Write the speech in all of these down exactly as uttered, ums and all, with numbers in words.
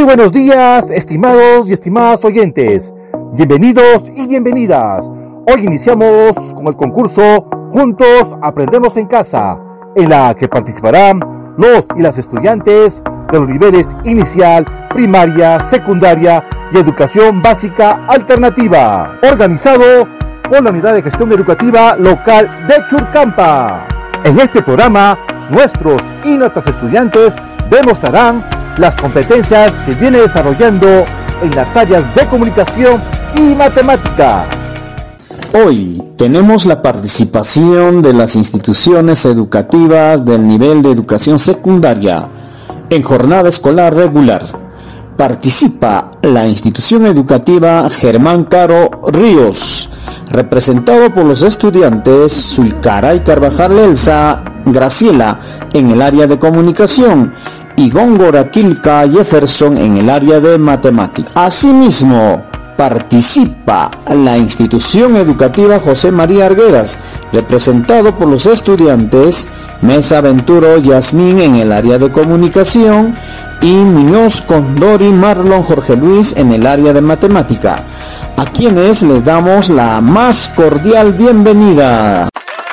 buenos días, estimados y estimadas oyentes. Bienvenidos y bienvenidas. Hoy iniciamos con el concurso Juntos Aprendemos en Casa, en la que participarán los y las estudiantes de los niveles inicial, primaria, secundaria y educación básica alternativa, organizado por la Unidad de Gestión Educativa Local de Churcampa. En este programa, nuestros y nuestras estudiantes demostrarán las competencias que viene desarrollando en las áreas de comunicación y matemática. Hoy tenemos la participación de las instituciones educativas del nivel de educación secundaria en jornada escolar regular. Participa la institución educativa Germán Caro Ríos, representado por los estudiantes Zulcaray Carvajal Elsa Graciela en el área de comunicación y Góngora Quilca Jefferson en el área de matemáticas. Asimismo, participa la institución educativa José María Arguedas, representado por los estudiantes Mesa Venturo Yasmín en el área de comunicación y Muñoz Condori Marlon Jorge Luis en el área de matemática, a quienes les damos la más cordial bienvenida.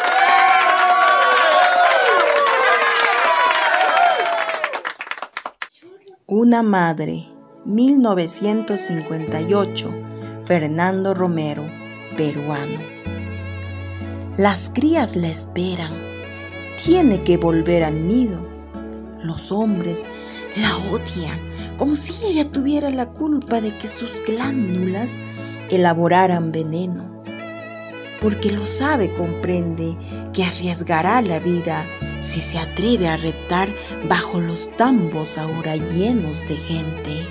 Una madre, mil novecientos cincuenta y ocho, Fernando Romero, peruano. Las crías la esperan, tiene que volver al nido. Los hombres la odian, como si ella tuviera la culpa de que sus glándulas elaboraran veneno. Porque lo sabe, comprende que arriesgará la vida si se atreve a reptar bajo los tambos ahora llenos de gente.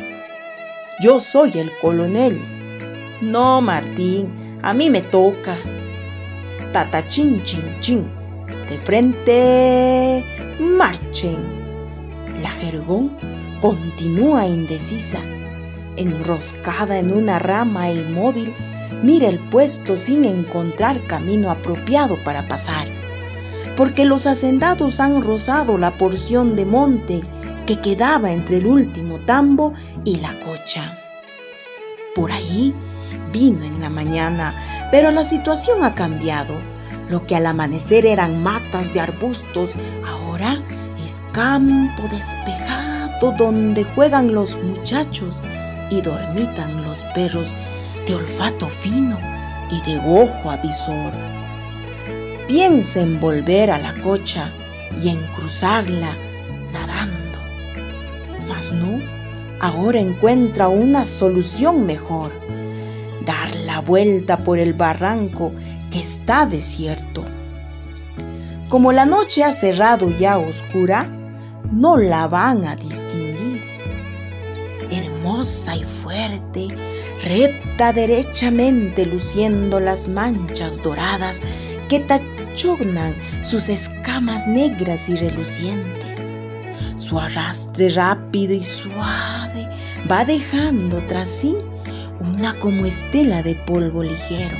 Yo soy el coronel. No, Martín, a mí me toca. Tatachín, chin, chin. De frente, marchen. La Jergón continúa indecisa, enroscada en una rama e inmóvil. Mira el puesto sin encontrar camino apropiado para pasar, porque los hacendados han rozado la porción de monte que quedaba entre el último tambo y la cocha. Por ahí vino en la mañana, pero la situación ha cambiado. Lo que al amanecer eran matas de arbustos, ahora es campo despejado donde juegan los muchachos y dormitan los perros de olfato fino y de ojo avisor. Piensa en volver a la cocha y en cruzarla nadando. Mas no, ahora encuentra una solución mejor: dar la vuelta por el barranco que está desierto. Como la noche ha cerrado ya oscura, no la van a distinguir. Hermosa y fuerte, repta derechamente luciendo las manchas doradas que tachonan sus escamas negras y relucientes. Su arrastre rápido y suave va dejando tras sí una como estela de polvo ligero.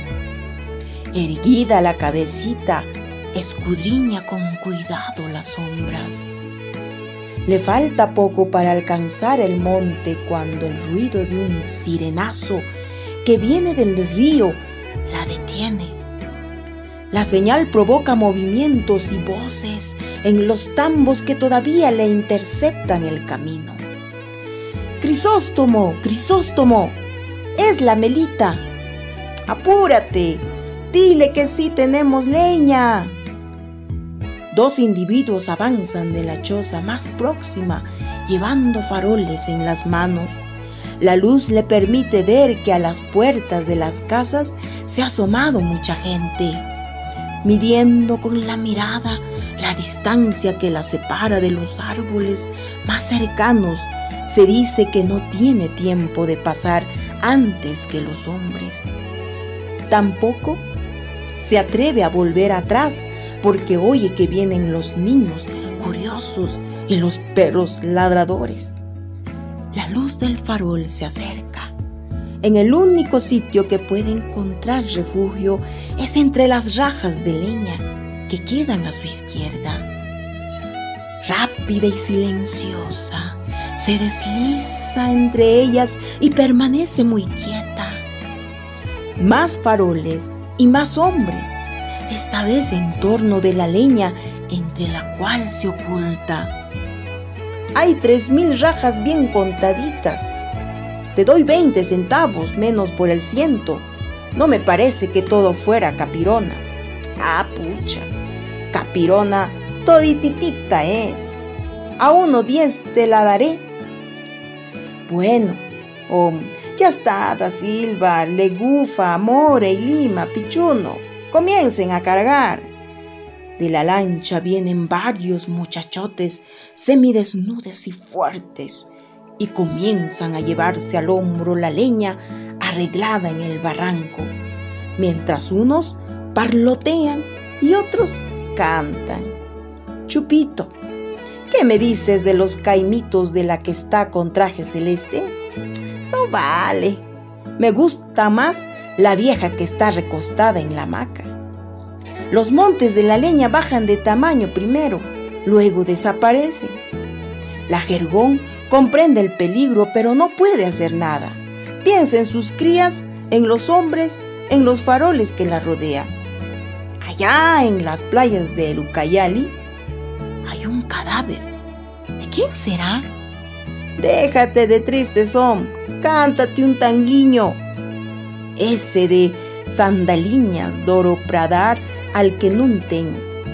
Erguida la cabecita, escudriña con cuidado las sombras. Le falta poco para alcanzar el monte cuando el ruido de un sirenazo que viene del río la detiene. La señal provoca movimientos y voces en los tambos que todavía le interceptan el camino. ¡Crisóstomo! ¡Crisóstomo! ¡Es la Melita! ¡Apúrate! ¡Dile que sí tenemos leña! Dos individuos avanzan de la choza más próxima, llevando faroles en las manos. La luz le permite ver que a las puertas de las casas se ha asomado mucha gente. Midiendo con la mirada la distancia que la separa de los árboles más cercanos, se dice que no tiene tiempo de pasar antes que los hombres. Tampoco se atreve a volver atrás, porque oye que vienen los niños curiosos y los perros ladradores. La luz del farol se acerca. En el único sitio que puede encontrar refugio es entre las rajas de leña que quedan a su izquierda. Rápida y silenciosa, se desliza entre ellas y permanece muy quieta. Más faroles y más hombres, esta vez en torno de la leña entre la cual se oculta. Hay tres mil rajas bien contaditas. Te doy veinte centavos menos por el ciento. No me parece que todo fuera capirona. Ah, pucha, capirona todititita es. A uno diez te la daré. Bueno, oh, ya está, Da Silva, Legufa, More y Lima, Pichuno. Comiencen a cargar. De la lancha vienen varios muchachotes semidesnudes y fuertes y comienzan a llevarse al hombro la leña arreglada en el barranco, mientras unos parlotean y otros cantan. Chupito, ¿qué me dices de los caimitos de la que está con traje celeste? No vale, me gusta más la vieja que está recostada en la hamaca. Los montes de la leña bajan de tamaño primero, luego desaparecen. La Jergón comprende el peligro, pero no puede hacer nada. Piensa en sus crías, en los hombres, en los faroles que la rodean. Allá en las playas de Ucayali hay un cadáver. ¿De quién será? Déjate de triste son, cántate un tanguiño. Ese de Sandaliñas, Doro Pradar, al que nunten.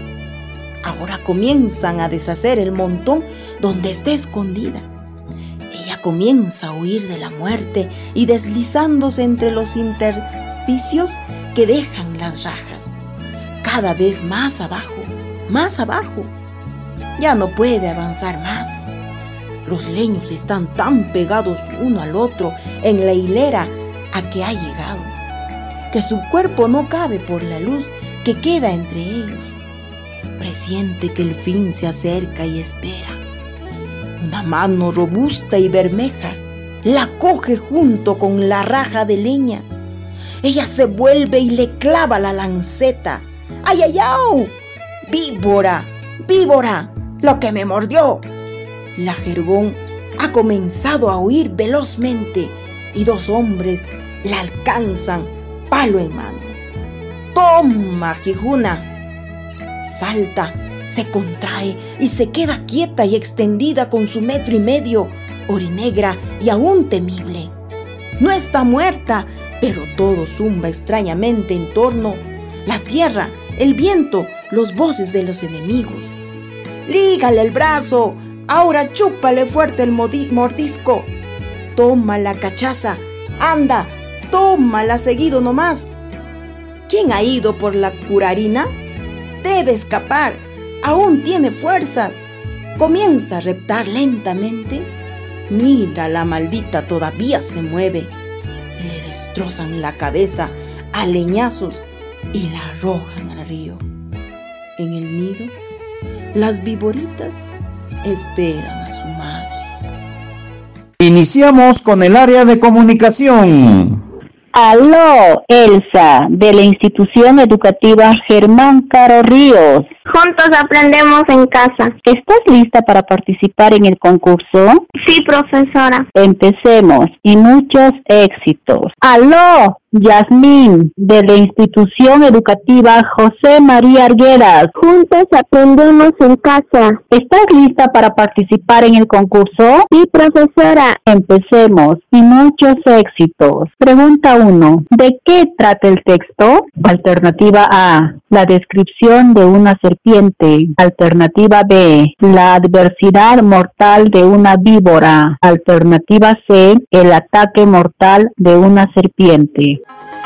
Ahora comienzan a deshacer el montón donde está escondida. Ella comienza a huir de la muerte y deslizándose entre los intersticios que dejan las rajas. Cada vez más abajo, más abajo. Ya no puede avanzar más. Los leños están tan pegados uno al otro en la hilera a que ha llegado, que su cuerpo no cabe por la luz que queda entre ellos. Presiente que el fin se acerca y espera. Una mano robusta y bermeja la coge junto con la raja de leña. Ella se vuelve y le clava la lanceta. ¡Ay, ay, ay! ¡Víbora! ¡Víbora! ¡Lo que me mordió! La Jergón ha comenzado a huir velozmente y dos hombres la alcanzan palo en mano. ¡Toma, Quijuna! Salta, se contrae y se queda quieta y extendida con su metro y medio, orinegra y aún temible. No está muerta, pero todo zumba extrañamente en torno. La tierra, el viento, los voces de los enemigos. ¡Lígale el brazo! Ahora chúpale fuerte el mordisco. Toma la cachaza. Anda, tómala seguido nomás. ¿Quién ha ido por la curarina? Debe escapar. Aún tiene fuerzas. Comienza a reptar lentamente. Mira, la maldita todavía se mueve. Le destrozan la cabeza a leñazos y la arrojan al río. En el nido, las víboritas esperan a su madre. Iniciamos con el área de comunicación. Aló, Elsa, de la institución educativa Germán Caro Ríos. Juntos aprendemos en casa. ¿Estás lista para participar en el concurso? Sí, profesora. Empecemos y muchos éxitos. Aló, Yasmín, de la institución educativa José María Arguedas. Juntos aprendemos en casa. ¿Estás lista para participar en el concurso? Sí, profesora. Empecemos y muchos éxitos. Pregunta uno. ¿De qué trata el texto? Alternativa A. La descripción de una serpiente. Alternativa B. La adversidad mortal de una víbora. Alternativa C. El ataque mortal de una serpiente.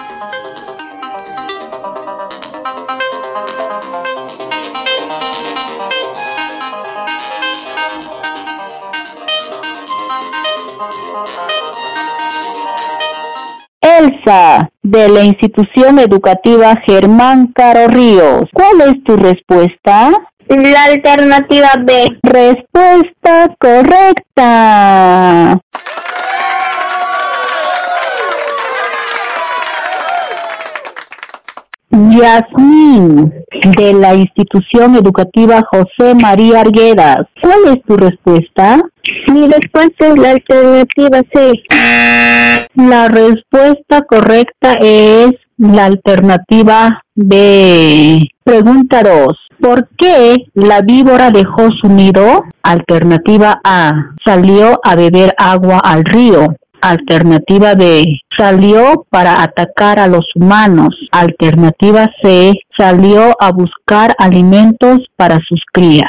Elsa, de la institución educativa Germán Caro Ríos. ¿Cuál es tu respuesta? La alternativa B. Respuesta correcta. Yasmín, de la institución educativa José María Arguedas, ¿cuál es tu respuesta? Mi respuesta es la alternativa C. La respuesta correcta es la alternativa B. Pregunta dos. ¿Por qué la víbora dejó su nido? Alternativa A. Salió a beber agua al río. Alternativa B. Salió para atacar a los humanos. Alternativa C. Salió a buscar alimentos para sus crías.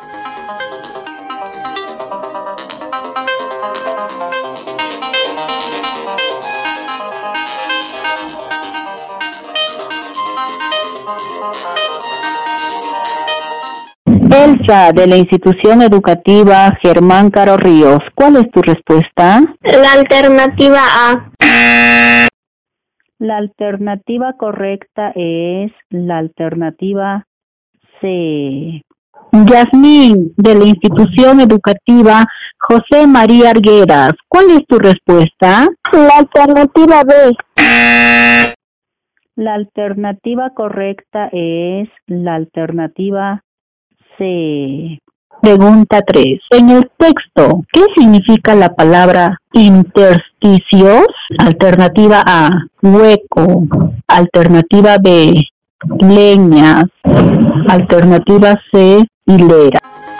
Elsa, de la institución educativa Germán Caro Ríos, ¿cuál es tu respuesta? La alternativa A. La alternativa correcta es la alternativa C. Yasmín, de la institución educativa José María Arguedas, ¿cuál es tu respuesta? La alternativa B. La alternativa correcta es la alternativa C. Pregunta tres. En el texto, ¿qué significa la palabra intersticios? Alternativa A, hueco. Alternativa B, leñas. Alternativa C, hilera.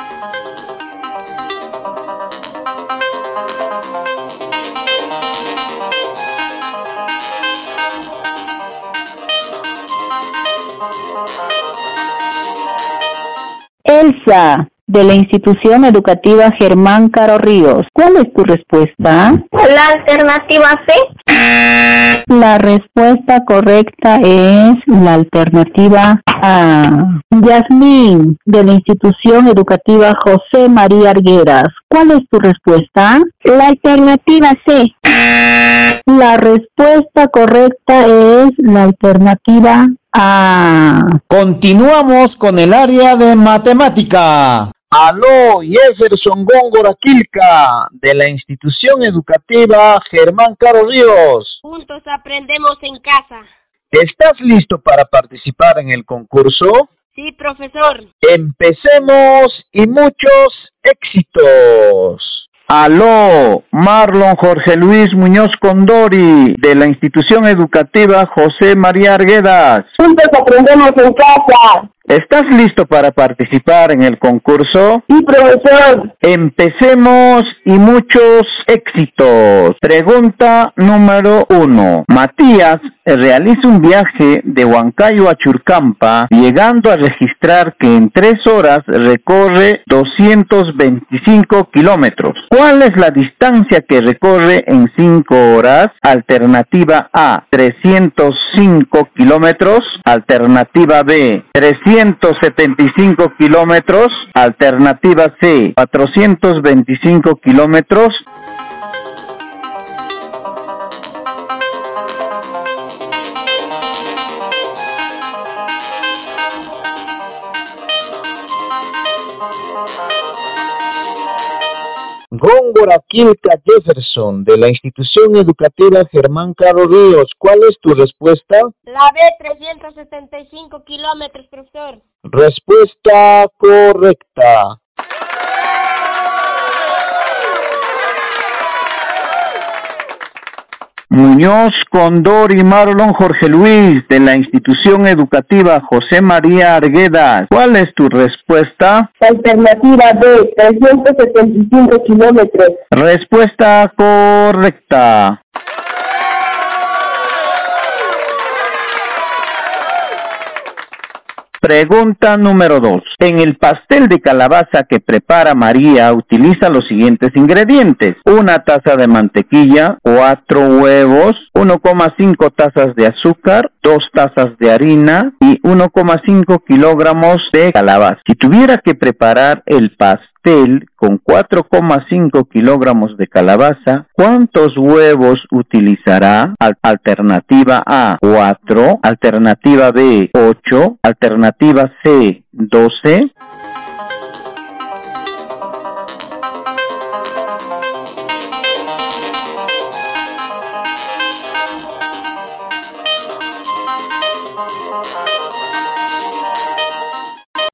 Elsa, de la institución educativa Germán Caro Ríos, ¿cuál es tu respuesta? La alternativa C. La respuesta correcta es la alternativa A. Yasmín, de la institución educativa José María Arguedas, ¿cuál es tu respuesta? La alternativa C. La respuesta correcta es la alternativa A. Continuamos con el área de matemática. Aló, Jefferson Góngora Quilca, de la institución educativa Germán Caro Ríos. Juntos aprendemos en casa. ¿Estás listo para participar en el concurso? Sí, profesor. Empecemos y muchos éxitos. Aló, Marlon Jorge Luis Muñoz Condori, de la institución educativa José María Arguedas. Juntos aprendemos en casa. ¿Estás listo para participar en el concurso? Sí, profesor. Empecemos y muchos éxitos. Pregunta número uno. Matías realiza un viaje de Huancayo a Churcampa, llegando a registrar que en tres horas recorre doscientos veinticinco kilómetros. ¿Cuál es la distancia que recorre en cinco horas? Alternativa A, trescientos cinco kilómetros. Alternativa B, trescientos setenta y cinco kilómetros. Alternativa C, cuatrocientos veinticinco kilómetros. Góngora Quilca Jefferson, de la institución educativa Germán Caro Ríos, ¿cuál es tu respuesta? La B, trescientos setenta y cinco kilómetros, profesor. Respuesta correcta. Muñoz Condori y Marlon Jorge Luis, de la institución educativa José María Arguedas, ¿cuál es tu respuesta? Alternativa B, trescientos setenta y cinco kilómetros. Respuesta correcta. Pregunta número dos. En el pastel de calabaza que prepara María utiliza los siguientes ingredientes: una taza de mantequilla, cuatro huevos, uno coma cinco tazas de azúcar, dos tazas de harina y uno coma cinco kilogramos de calabaza. Si tuviera que preparar el pastel con cuatro coma cinco kilogramos de calabaza, ¿cuántos huevos utilizará? Al- alternativa A, cuatro. Alternativa B, ocho. Alternativa C, doce.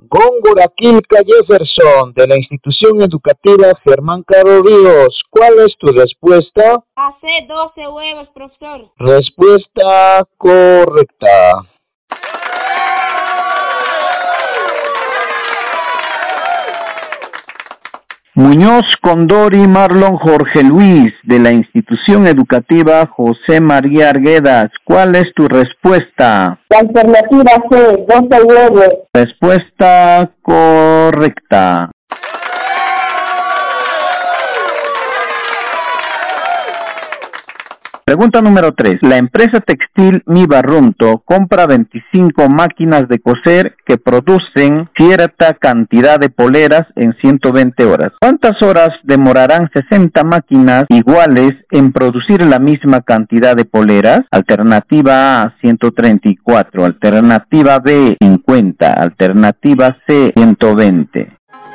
Góngora Quilca Jefferson, de la institución educativa Germán Caro Ríos. ¿Cuál es tu respuesta? Hace doce huevos, profesor. Respuesta correcta. Muñoz Condori Marlon Jorge Luis, de la institución educativa José María Arguedas. ¿Cuál es tu respuesta? La alternativa C, doce huevos. Respuesta correcta. Pregunta número tres. La empresa textil Mi Barrunto compra veinticinco máquinas de coser que producen cierta cantidad de poleras en ciento veinte horas. ¿Cuántas horas demorarán sesenta máquinas iguales en producir la misma cantidad de poleras? Alternativa A, ciento treinta y cuatro. Alternativa B, cincuenta. Alternativa C, ciento veinte.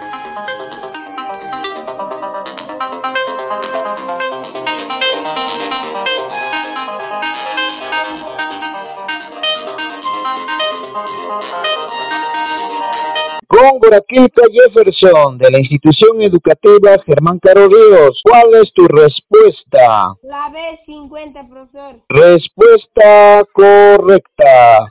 Góngora Quilca Jefferson, de la institución educativa Germán Caro Ríos. ¿Cuál es tu respuesta? La B, cincuenta, profesor. Respuesta correcta.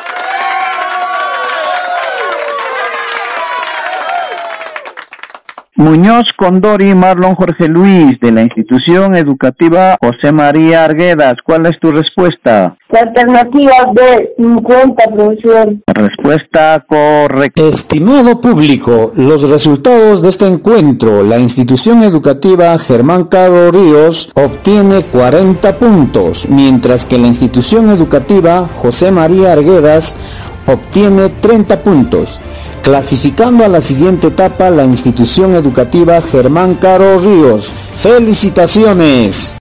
Muñoz Condori Marlon Jorge Luis, de la institución educativa José María Arguedas. ¿Cuál es tu respuesta? La alternativa B, cincuenta, profesor. Respuesta correcta. Estimado público, los resultados de este encuentro, la institución educativa Germán Caro Ríos obtiene cuarenta puntos, mientras que la institución educativa José María Arguedas obtiene treinta puntos. Clasificando a la siguiente etapa la institución educativa Germán Caro Ríos. ¡Felicitaciones!